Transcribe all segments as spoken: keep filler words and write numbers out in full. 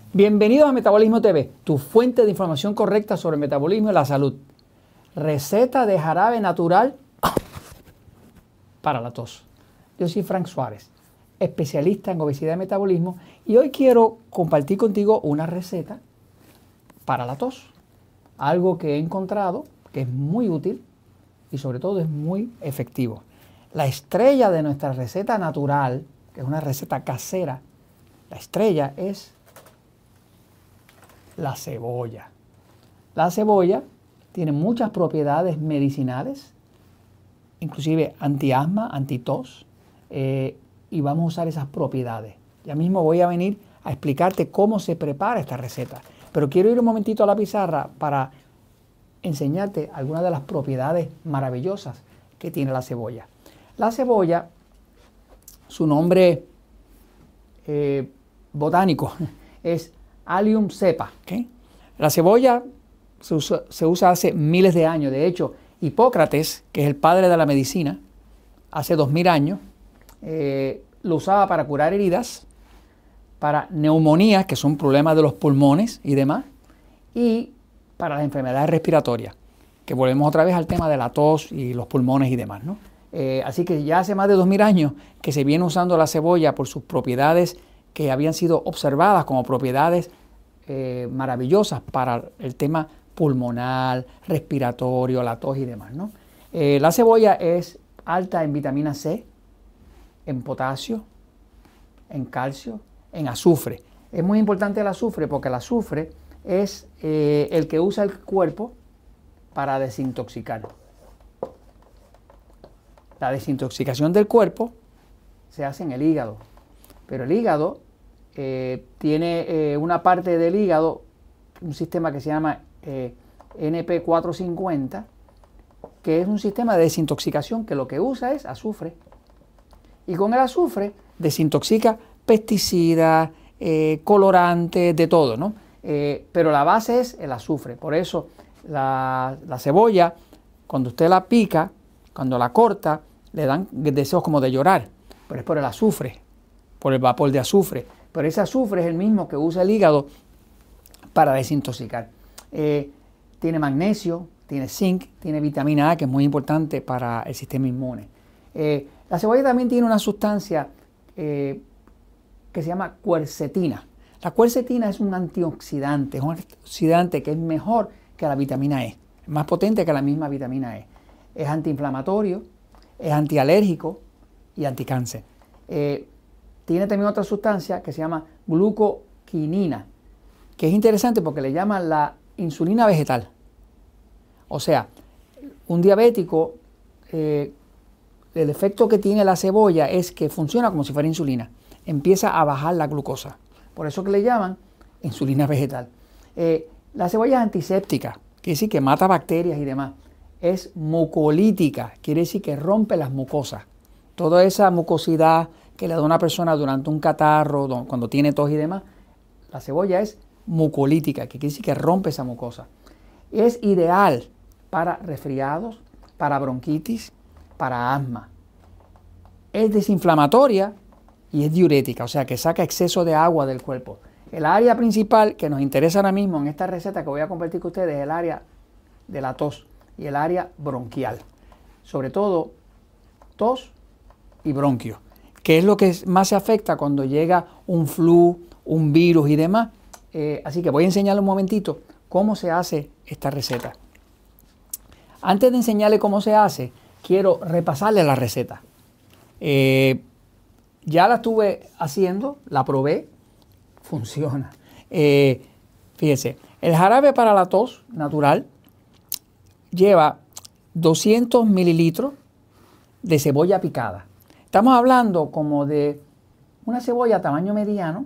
Bienvenidos a Metabolismo T V, tu fuente de información correcta sobre el metabolismo y la salud. Receta de jarabe natural para la tos. Yo soy Frank Suárez, especialista en obesidad y metabolismo, y hoy quiero compartir contigo una receta para la tos. Algo que he encontrado que es muy útil y sobre todo es muy efectivo. La estrella de nuestra receta natural, que es una receta casera, la estrella es la cebolla. La cebolla tiene muchas propiedades medicinales, inclusive antiasma, antitos, eh, y vamos a usar esas propiedades. Ya mismo voy a venir a explicarte cómo se prepara esta receta, pero quiero ir un momentito a la pizarra para enseñarte algunas de las propiedades maravillosas que tiene la cebolla. La cebolla, su nombre eh, botánico es Allium cepa. ¿Okay? La cebolla se usa, se usa hace miles de años. De hecho, Hipócrates, que es el padre de la medicina, hace dos mil años, eh, lo usaba para curar heridas, para neumonías, que son problemas de los pulmones y demás, y para las enfermedades respiratorias, que volvemos otra vez al tema de la tos y los pulmones y demás, ¿no? Eh, así que ya hace más de dos mil años que se viene usando la cebolla por sus propiedades que habían sido observadas como propiedades eh, maravillosas para el tema pulmonar, respiratorio, la tos y demás, ¿no? Eh, la cebolla es alta en vitamina C, en potasio, en calcio, en azufre. Es muy importante el azufre porque el azufre es eh, el que usa el cuerpo para desintoxicar. La desintoxicación del cuerpo se hace en el hígado, pero el hígado eh, tiene eh, una parte del hígado, un sistema que se llama eh, N P cuatrocientos cincuenta, que es un sistema de desintoxicación que lo que usa es azufre. Y con el azufre desintoxica pesticidas, eh, colorantes, de todo, ¿no? Eh, pero la base es el azufre. Por eso la, la cebolla, cuando usted la pica, cuando la corta, le dan deseos como de llorar, pero es por el azufre, por el vapor de azufre. Pero ese azufre es el mismo que usa el hígado para desintoxicar. Eh, tiene magnesio, tiene zinc, tiene vitamina A, que es muy importante para el sistema inmune. Eh, la cebolla también tiene una sustancia eh, que se llama quercetina. La quercetina es un antioxidante, es un antioxidante que es mejor que la vitamina E, es más potente que la misma vitamina E. Es antiinflamatorio, es antialérgico y anticáncer. Eh, tiene también otra sustancia que se llama glucoquinina, que es interesante porque le llaman la insulina vegetal. O sea, un diabético, eh, el efecto que tiene la cebolla es que funciona como si fuera insulina. Empieza a bajar la glucosa. Por eso que le llaman insulina vegetal. Eh, la cebolla es antiséptica, quiere decir que mata bacterias y demás. Es mucolítica, quiere decir que rompe las mucosas. Toda esa mucosidad que le da a una persona durante un catarro, cuando tiene tos y demás, la cebolla es mucolítica, que quiere decir que rompe esa mucosa. Es ideal para resfriados, para bronquitis, para asma. Es desinflamatoria y es diurética, o sea que saca exceso de agua del cuerpo. El área principal que nos interesa ahora mismo en esta receta que voy a compartir con ustedes es el área de la tos y el área bronquial. Sobre todo tos y bronquio, que es lo que más se afecta cuando llega un flu, un virus y demás. Eh, así que voy a enseñarle un momentito cómo se hace esta receta. Antes de enseñarle cómo se hace, quiero repasarle la receta. Eh, ya la estuve haciendo, la probé, funciona. Eh, fíjese, el jarabe para la tos natural lleva doscientos mililitros de cebolla picada. Estamos hablando como de una cebolla tamaño mediano,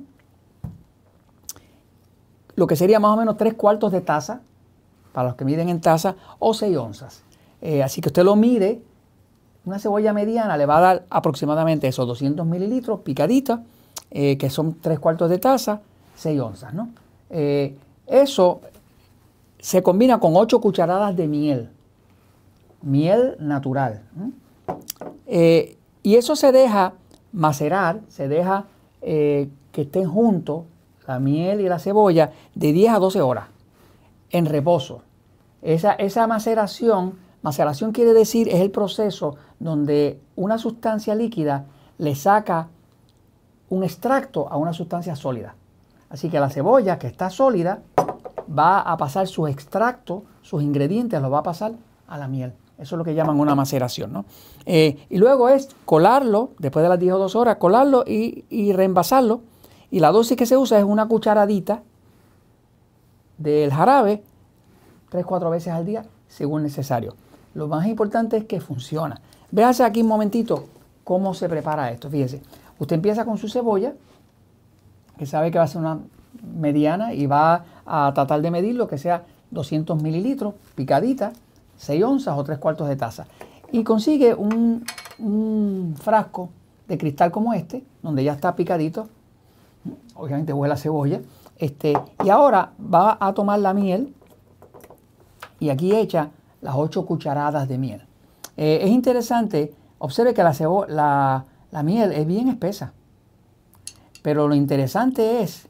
lo que sería más o menos tres cuartos de taza, para los que miden en taza, o seis onzas. Eh, así que usted lo mide, una cebolla mediana le va a dar aproximadamente esos doscientos mililitros picadita, eh, que son tres cuartos de taza, seis onzas, ¿no? Eh, eso se combina con ocho cucharadas de miel, miel natural, ¿no? Eh, y eso se deja macerar, se deja eh, que estén juntos la miel y la cebolla de diez a doce horas en reposo. Esa, esa maceración, maceración quiere decir es el proceso donde una sustancia líquida le saca un extracto a una sustancia sólida. Así que la cebolla que está sólida va a pasar sus extractos, sus ingredientes, los va a pasar a la miel. Eso es lo que llaman una maceración, ¿no? Eh, y luego es colarlo, después de las diez o doce horas, colarlo y, y reenvasarlo. Y la dosis que se usa es una cucharadita del jarabe, tres, cuatro veces al día, según necesario. Lo más importante es que funciona. Véase aquí un momentito cómo se prepara esto. Fíjese, usted empieza con su cebolla, que sabe que va a ser una mediana y va a tratar de medir lo que sea doscientos mililitros, picadita, seis onzas o tres cuartos de taza. Y consigue un, un frasco de cristal como este, donde ya está picadito. Obviamente huele a cebolla. Este, y ahora va a tomar la miel y aquí echa las ocho cucharadas de miel. Eh, es interesante, observe que la, cebo la, la miel es bien espesa. Pero lo interesante es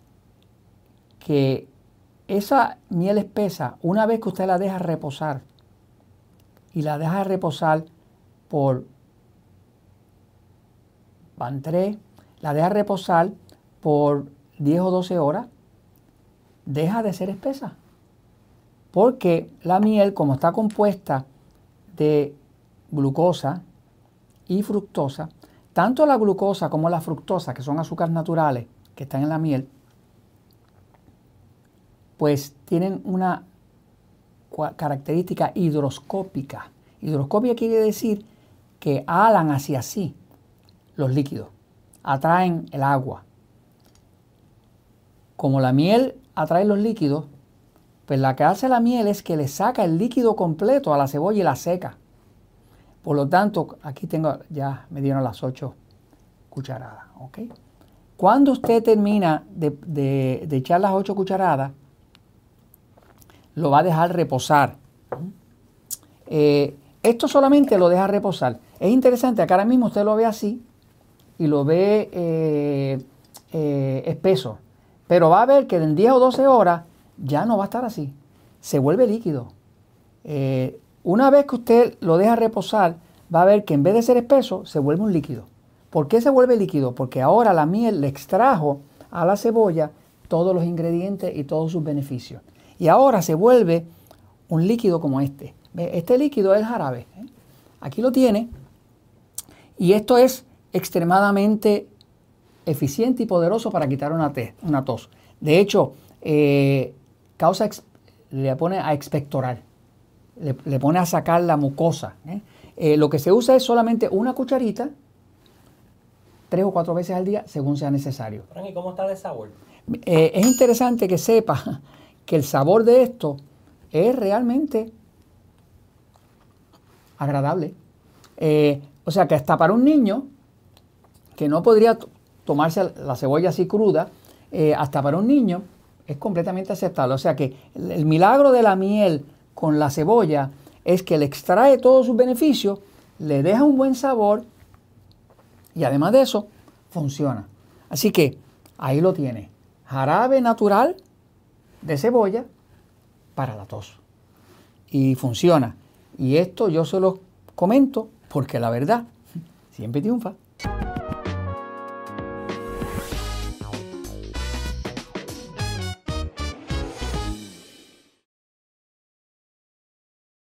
que esa miel espesa, una vez que usted la deja reposar, y la deja reposar por, van tres, la deja reposar por diez o doce horas, deja de ser espesa. Porque la miel, como está compuesta de glucosa y fructosa, tanto la glucosa como la fructosa, que son azúcares naturales que están en la miel, pues tienen una característica hidroscópica. Hidroscópica quiere decir que alan hacia sí los líquidos, atraen el agua. Como la miel atrae los líquidos, pues la que hace la miel es que le saca el líquido completo a la cebolla y la seca. Por lo tanto, aquí tengo, ya me dieron las ocho cucharadas, ¿ok? Cuando usted termina de, de, de echar las ocho cucharadas, lo va a dejar reposar. Eh, esto solamente lo deja reposar. Es interesante, acá ahora mismo usted lo ve así y lo ve eh, eh, espeso. Pero va a ver que en diez o doce horas ya no va a estar así. Se vuelve líquido. Eh, una vez que usted lo deja reposar, va a ver que en vez de ser espeso, se vuelve un líquido. ¿Por qué se vuelve líquido? Porque ahora la miel le extrajo a la cebolla todos los ingredientes y todos sus beneficios. Y ahora se vuelve un líquido como este. Este líquido es el jarabe. ¿eh? Aquí lo tiene. Y esto es extremadamente eficiente y poderoso para quitar una, una tos. De hecho, eh, causa, le pone a expectorar. Le, le pone a sacar la mucosa. ¿eh? Eh, lo que se usa es solamente una cucharita, tres o cuatro veces al día, según sea necesario. ¿Y cómo está de sabor? Eh, es interesante que sepa que el sabor de esto es realmente agradable. Eh, o sea que hasta para un niño que no podría tomarse la cebolla así cruda, eh, hasta para un niño es completamente aceptable. O sea que el, el milagro de la miel con la cebolla es que le extrae todos sus beneficios, le deja un buen sabor y además de eso funciona. Así que ahí lo tiene. Jarabe natural de cebolla para la tos. Y funciona. Y esto yo se lo comento porque la verdad siempre triunfa.